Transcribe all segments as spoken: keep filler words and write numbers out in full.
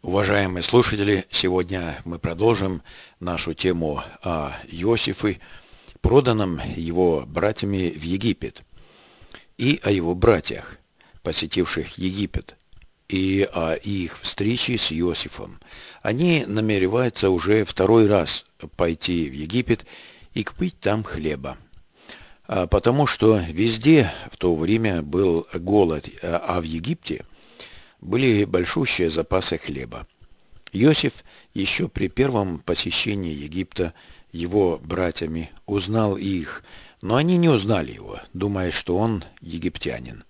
Уважаемые слушатели, сегодня мы продолжим нашу тему о Иосифе, проданном его братьями в Египет, и о его братьях, посетивших Египет, и о их встрече с Иосифом. Они намереваются уже второй раз пойти в Египет и купить там хлеба. А Потому что везде в то время был голод, а в Египте были большущие запасы хлеба. Иосиф еще при первом посещении Египта его братьями узнал их, но они не узнали его, думая, что он египтянин.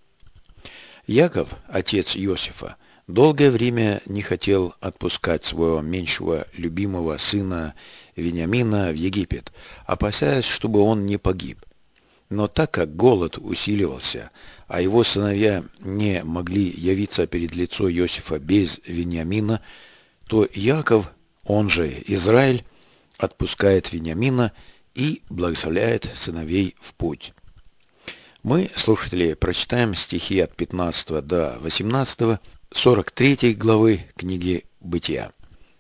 Яков, отец Иосифа, долгое время не хотел отпускать своего меньшего любимого сына Вениамина в Египет, опасаясь, чтобы он не погиб. Но так как голод усиливался, а его сыновья не могли явиться перед лицо Иосифа без Вениамина, то Яков, он же Израиль, отпускает Вениамина и благословляет сыновей в путь. Мы, слушатели, прочитаем стихи от пятнадцатого до восемнадцатого, сорок третьей главы книги Бытия.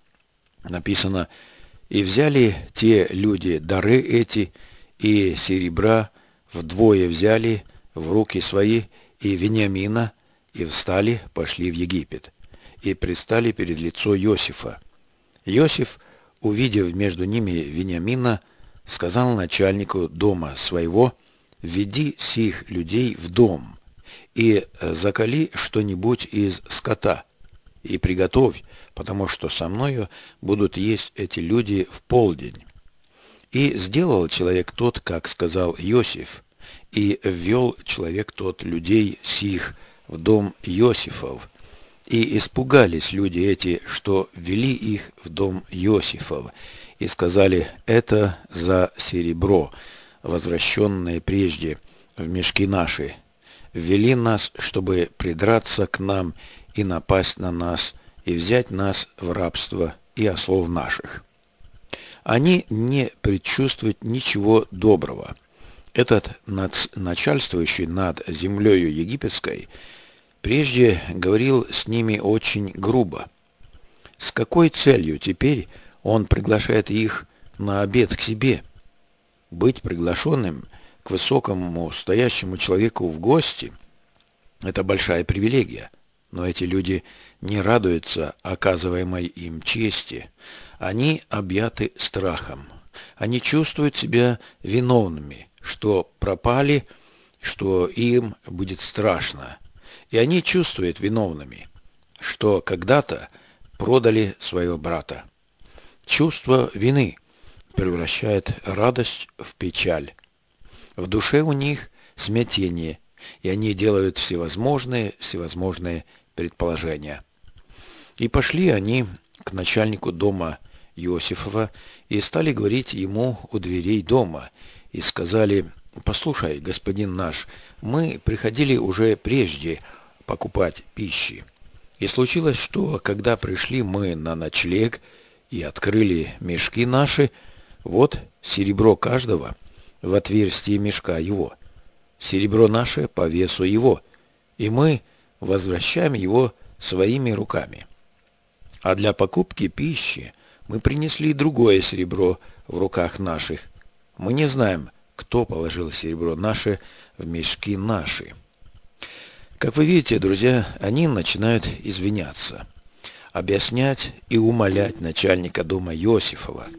Написано: «И взяли те люди дары эти, и серебра вдвое взяли в руки свои, и Вениамина, и встали, пошли в Египет, и предстали перед лицо Иосифа. Иосиф, увидев между ними Вениамина, сказал начальнику дома своего: «Введи сих людей в дом, и заколи что-нибудь из скота, и приготовь, потому что со мною будут есть эти люди в полдень». И сделал человек тот, как сказал Иосиф, и ввел человек тот людей сих в дом Иосифов. И испугались люди эти, что ввели их в дом Иосифов, и сказали: «Это за серебро, возвращенное прежде в мешки наши. Ввели нас, чтобы придраться к нам и напасть на нас, и взять нас в рабство и ослов наших». Они не предчувствуют ничего доброго. Этот нац- начальствующий над землею египетской прежде говорил с ними очень грубо. С какой целью теперь он приглашает их на обед к себе? Быть приглашенным к высокому стоящему человеку в гости – это большая привилегия, но эти люди не радуются оказываемой им чести. Они объяты страхом. Они чувствуют себя виновными, что пропали, что им будет страшно. И они чувствуют виновными, что когда-то продали своего брата. Чувство вины превращает радость в печаль. В душе у них смятение, и они делают всевозможные, всевозможные предположения. И пошли они к начальнику дома Иосифова и стали говорить ему у дверей дома, и сказали: «Послушай, господин наш, мы приходили уже прежде покупать пищи. И случилось, что когда пришли мы на ночлег и открыли мешки наши, вот серебро каждого в отверстие мешка его, серебро наше по весу его, и мы возвращаем его своими руками. А для покупки пищи мы принесли другое серебро в руках наших. Мы не знаем, кто положил серебро наше в мешки наши». Как вы видите, друзья, они начинают извиняться, объяснять и умолять начальника дома Иосифова.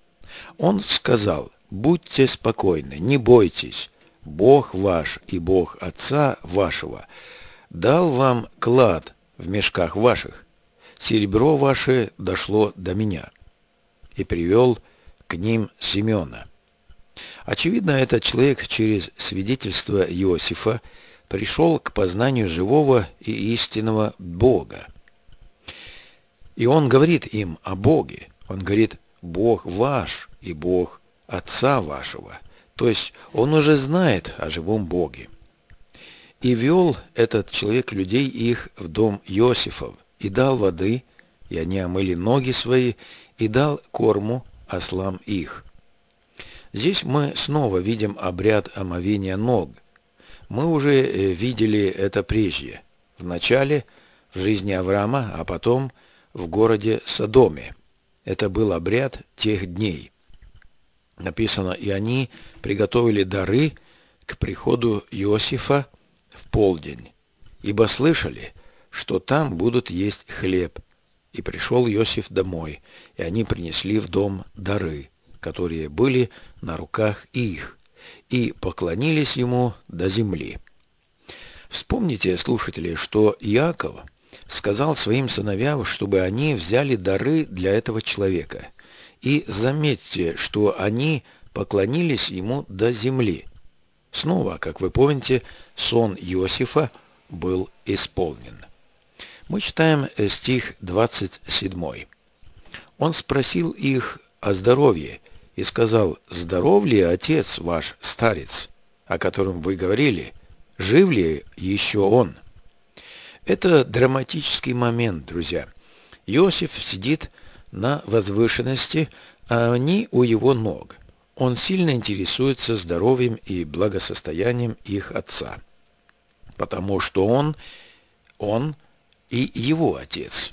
Он сказал: «Будьте спокойны, не бойтесь, Бог ваш и Бог отца вашего дал вам клад в мешках ваших, серебро ваше дошло до меня». И привел к ним Симеона. Очевидно, этот человек через свидетельство Иосифа пришел к познанию живого и истинного Бога. И он говорит им о Боге. Он говорит: «Бог ваш и Бог отца вашего». То есть он уже знает о живом Боге. И вел этот человек людей их в дом Иосифов, и дал воды, и они омыли ноги свои, и дал корму ослам их. Здесь мы снова видим обряд омовения ног. Мы уже видели это прежде, в начале в жизни Авраама, а потом в городе Содоме. Это был обряд тех дней. Написано, и они приготовили дары к приходу Иосифа в полдень, ибо слышали, что там будут есть хлеб. И пришел Иосиф домой, и они принесли в дом дары, которые были на руках их, и поклонились ему до земли. Вспомните, слушатели, что Иаков сказал своим сыновьям, чтобы они взяли дары для этого человека. И заметьте, что они поклонились ему до земли. Снова, как вы помните, сон Иосифа был исполнен. Мы читаем стих двадцать семь. Он спросил их о здоровье и сказал: «Здоров ли отец ваш старец, о котором вы говорили? Жив ли еще он?» Это драматический момент, друзья. Иосиф сидит на возвышенности, а они у его ног. Он сильно интересуется здоровьем и благосостоянием их отца, потому что он, он и его отец.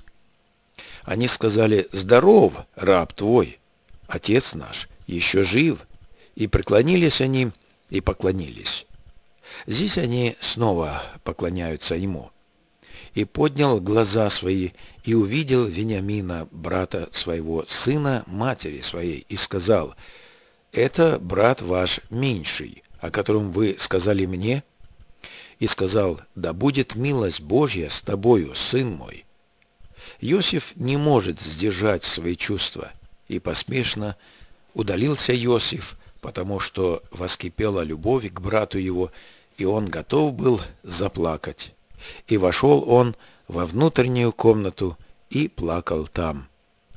Они сказали: «Здоров, раб твой, отец наш еще жив». И преклонились они, и поклонились. Здесь они снова поклоняются ему. «И поднял глаза свои, и увидел Вениамина, брата своего, сына матери своей, и сказал: это брат ваш меньший, о котором вы сказали мне». И сказал: «Да будет милость Божья с тобою, сын мой». Иосиф не может сдержать свои чувства, и поспешно удалился Иосиф, потому что воскипела любовь к брату его, и он готов был заплакать. И вошел он во внутреннюю комнату и плакал там.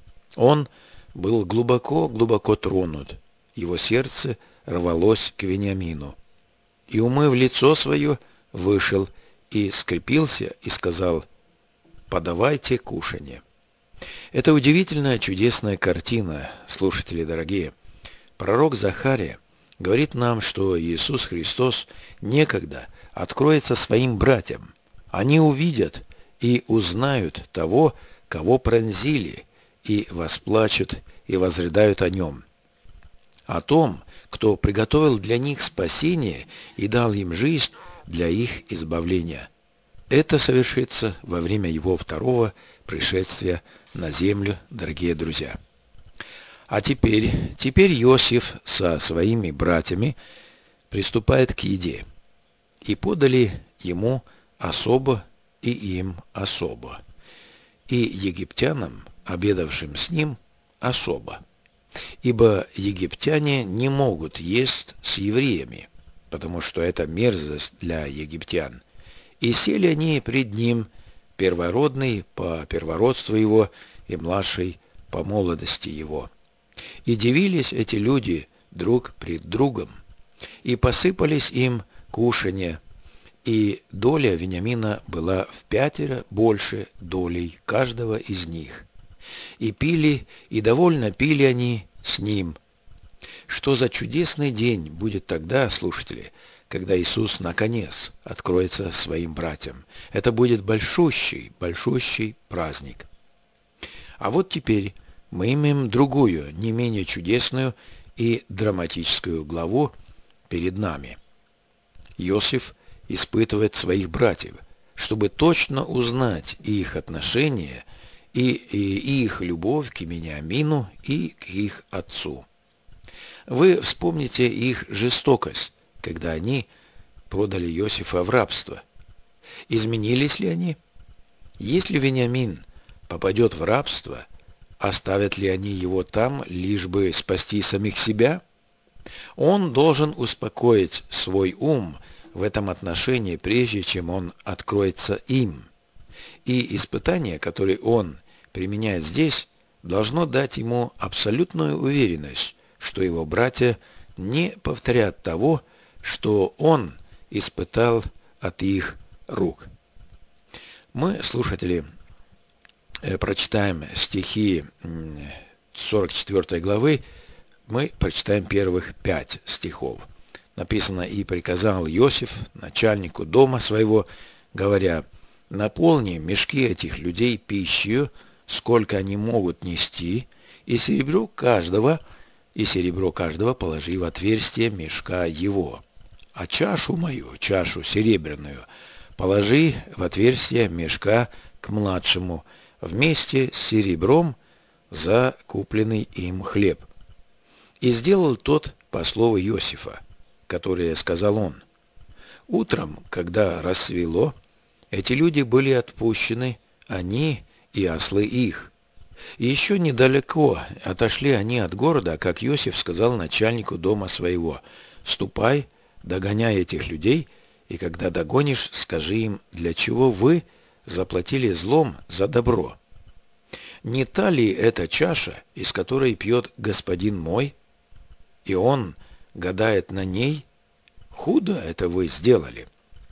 Он был глубоко-глубоко тронут, его сердце рвалось к Вениамину. И, умыв лицо свое, вышел и скрепился и сказал: «Подавайте кушанье». Это удивительная, чудесная картина, слушатели дорогие. Пророк Захария говорит нам, что Иисус Христос некогда откроется своим братьям. Они увидят и узнают того, кого пронзили, и восплачут и возрыдают о нем. О том, кто приготовил для них спасение и дал им жизнь для их избавления. Это совершится во время его второго пришествия на землю, дорогие друзья. А теперь, теперь Иосиф со своими братьями приступает к еде. И подали ему особо, и им особо, и египтянам, обедавшим с ним, особо. Ибо египтяне не могут есть с евреями, потому что это мерзость для египтян. И сели они пред ним, первородный по первородству его и младший по молодости его. И дивились эти люди друг пред другом, и посыпались им кушанья, и доля Вениамина была в пятеро больше долей каждого из них. И пили, и довольно пили они с ним. Что за чудесный день будет тогда, слушатели, когда Иисус наконец откроется своим братьям. Это будет большущий, большущий праздник. А вот теперь мы имеем другую, не менее чудесную и драматическую главу перед нами. Иосиф испытывает своих братьев, чтобы точно узнать их отношения и, и их любовь к Вениамину и к их отцу. Вы вспомните их жестокость, когда они продали Иосифа в рабство. Изменились ли они? Если Вениамин попадет в рабство, оставят ли они его там, лишь бы спасти самих себя? Он должен успокоить свой ум в этом отношении, прежде чем он откроется им. И испытание, которое он применяет здесь, должно дать ему абсолютную уверенность, что его братья не повторят того, что он испытал от их рук. Мы, слушатели, прочитаем стихи сорок четвёртой главы, мы прочитаем первых пять стихов. Написано: «И приказал Иосиф начальнику дома своего, говоря: наполни мешки этих людей пищей, сколько они могут нести, и серебро каждого, и серебро каждого положи в отверстие мешка его. А чашу мою, чашу серебряную, положи в отверстие мешка к младшему, вместе с серебром за купленный им хлеб. И сделал тот по слову Иосифа, которое сказал он. Утром, когда рассвело, эти люди были отпущены, они и ослы их. И еще недалеко отошли они от города, как Иосиф сказал начальнику дома своего: «Ступай, догоняй этих людей, и когда догонишь, скажи им, для чего вы заплатили злом за добро. Не та ли эта чаша, из которой пьет господин мой, и он гадает на ней? Худо это вы сделали».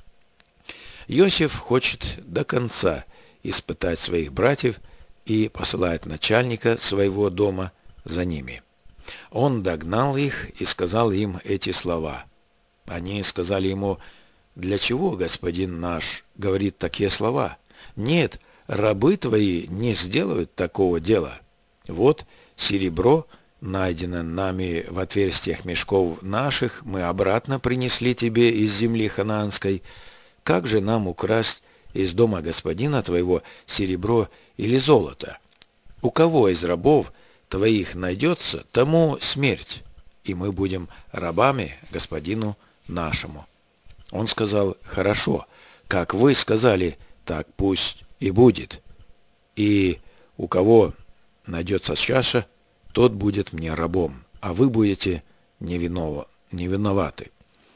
Иосиф хочет до конца испытать своих братьев и посылает начальника своего дома за ними. Он догнал их и сказал им эти слова. Они сказали ему: «Для чего господин наш говорит такие слова? Нет, рабы твои не сделают такого дела. Вот серебро, найдено нами в отверстиях мешков наших, мы обратно принесли тебе из земли ханаанской. Как же нам украсть из дома господина твоего серебро или золото? У кого из рабов твоих найдется, тому смерть, и мы будем рабами господину нашему». Он сказал: «Хорошо, как вы сказали, так пусть и будет. И у кого найдется чаша, тот будет мне рабом, а вы будете невинова, не виноваты».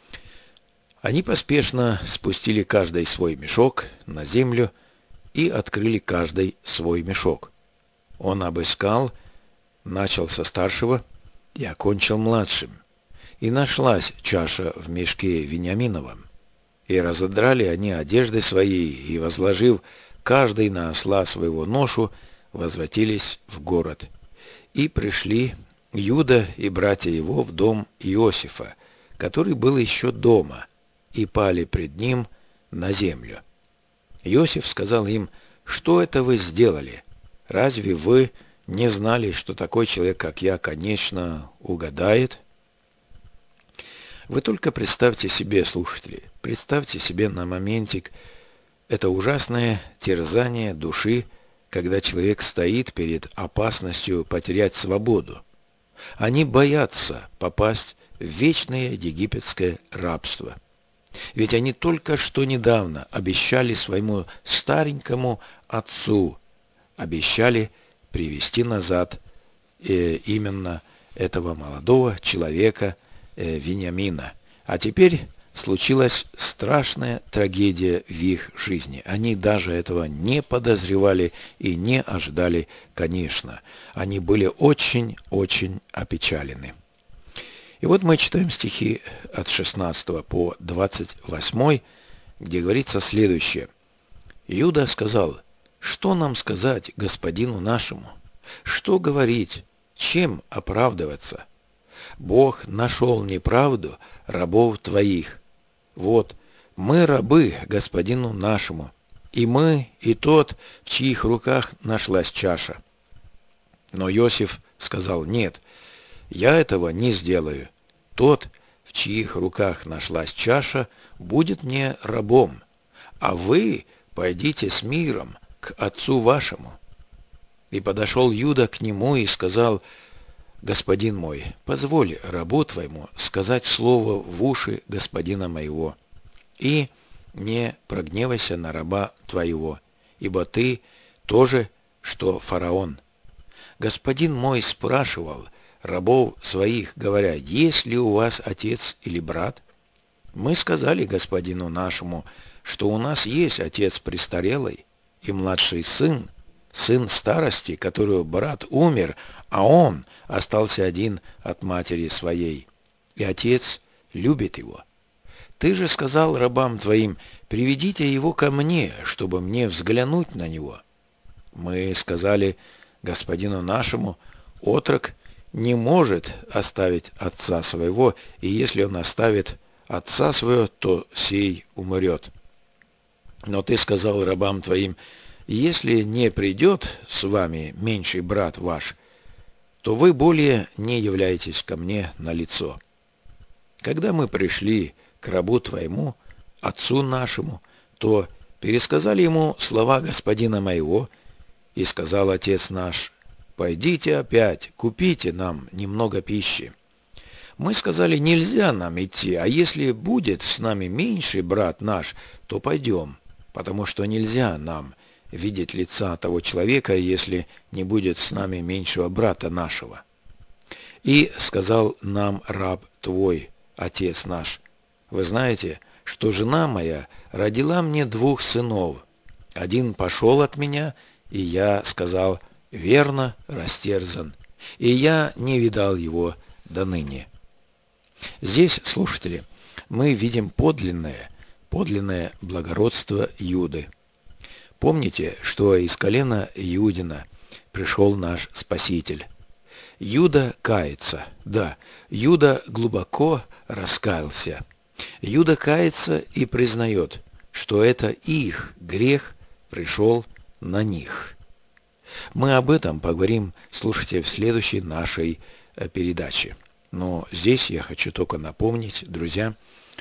Они поспешно спустили каждый свой мешок на землю и открыли каждый свой мешок. Он обыскал, начал со старшего и окончил младшим. И нашлась чаша в мешке Вениаминовом. И разодрали они одежды свои, и, возложив каждый на осла своего ношу, возвратились в город. И пришли Иуда и братья его в дом Иосифа, который был еще дома, и пали пред ним на землю. Иосиф сказал им: «Что это вы сделали? Разве вы не знали, что такой человек, как я, конечно, угадает?» Вы только представьте себе, слушатели, представьте себе на моментик это ужасное терзание души, когда человек стоит перед опасностью потерять свободу. Они боятся попасть в вечное египетское рабство. Ведь они только что недавно обещали своему старенькому отцу, обещали привести назад э, именно этого молодого человека э, Вениамина. А теперь случилась страшная трагедия в их жизни. Они даже этого не подозревали и не ожидали, конечно. Они были очень-очень опечалены. И вот мы читаем стихи от шестнадцатого по двадцать восьмой, где говорится следующее. «Иуда сказал: что нам сказать господину нашему? Что говорить? Чем оправдываться? Бог нашел неправду рабов твоих. Вот, мы рабы господину нашему, и мы, и тот, в чьих руках нашлась чаша». Но Иосиф сказал: «Нет, я этого не сделаю. Тот, в чьих руках нашлась чаша, будет мне рабом, а вы пойдите с миром к отцу вашему». И подошел Иуда к нему и сказал: «Господин мой, позволь рабу твоему сказать слово в уши господина моего, и не прогневайся на раба твоего, ибо ты тоже, что фараон. Господин мой спрашивал рабов своих, говоря: есть ли у вас отец или брат? Мы сказали господину нашему, что у нас есть отец престарелый и младший сын, сын старости, которого брат умер, а он остался один от матери своей, и отец любит его. Ты же сказал рабам твоим: приведите его ко мне, чтобы мне взглянуть на него. Мы сказали господину нашему: отрок не может оставить отца своего, и если он оставит отца своего, то сей умрет. Но ты сказал рабам твоим: если не придет с вами меньший брат ваш, то вы более не являетесь ко мне на лицо. Когда мы пришли к рабу твоему, отцу нашему, то пересказали ему слова господина моего, и сказал отец наш: пойдите опять, купите нам немного пищи. Мы сказали: нельзя нам идти, а если будет с нами меньший брат наш, то пойдем, потому что нельзя нам видеть лица того человека, если не будет с нами меньшего брата нашего. И сказал нам раб твой, отец наш: вы знаете, что жена моя родила мне двух сынов. Один пошел от меня, и я сказал: верно, растерзан, и я не видал его до ныне. Здесь, слушатели, мы видим подлинное, подлинное благородство Юды. Помните, что из колена Иудина пришел наш Спаситель. Юда кается, да, Юда глубоко раскаялся. Юда кается и признает, что это их грех пришел на них. Мы об этом поговорим, слушайте, в следующей нашей передаче. Но здесь я хочу только напомнить, друзья,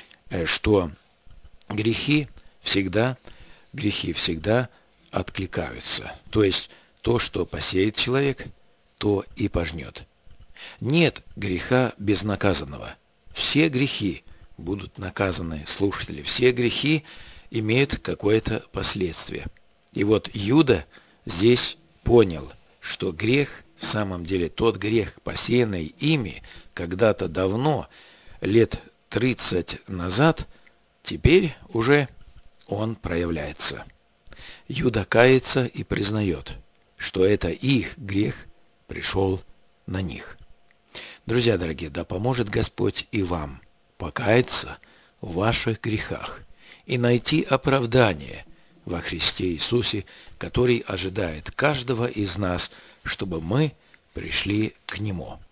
что грехи всегда, грехи всегда откликаются. То есть то, что посеет человек, то и пожнет. Нет греха безнаказанного. Все грехи будут наказаны, слушатели. Все грехи имеют какое-то последствие. И вот Юда здесь понял, что грех, в самом деле тот грех, посеянный ими когда-то давно, лет тридцать назад, теперь уже он проявляется. Юда кается и признает, что это их грех пришел на них. Друзья дорогие, да поможет Господь и вам покаяться в ваших грехах и найти оправдание во Христе Иисусе, который ожидает каждого из нас, чтобы мы пришли к Нему.